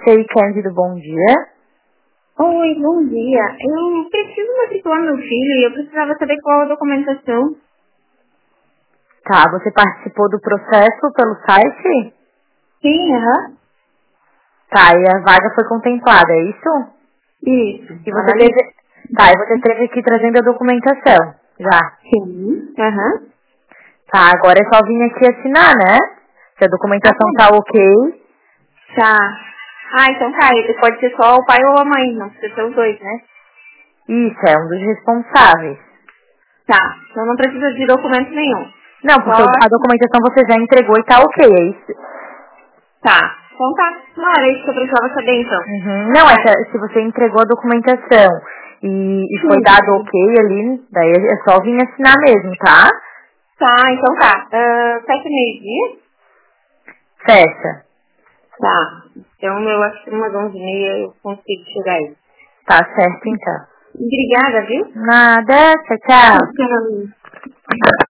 CI Cândido, bom dia. Oi, bom dia. Eu preciso matricular meu filho e eu precisava saber qual a documentação. Tá, você participou do processo pelo site? Sim, aham. Tá, e a vaga foi contemplada, é isso? Isso. E você teve... Tá, e você teve aqui trazendo a documentação, já. Sim, aham. Tá, agora é só vir aqui assinar, né? Se a documentação tá ok. Tá. Ah, então tá. Ele pode ser só o pai ou a mãe, não precisa ser os dois, né? Isso, é um dos responsáveis. Tá. Então não precisa de documento nenhum. Não, porque Só... a documentação você já entregou e tá ok, é isso? Tá. Então tá. Não, era isso que eu precisava saber, então. Uhum. Não, é que se você entregou a documentação e foi dado ok ali, daí é só vir assinar mesmo, tá? Tá, então tá. 7h30? Fecha. Tá. Então eu acho que umas 11h30 eu consigo chegar aí. Tá certo, então. Obrigada, viu? Nada, tchau, tchau. Tchau.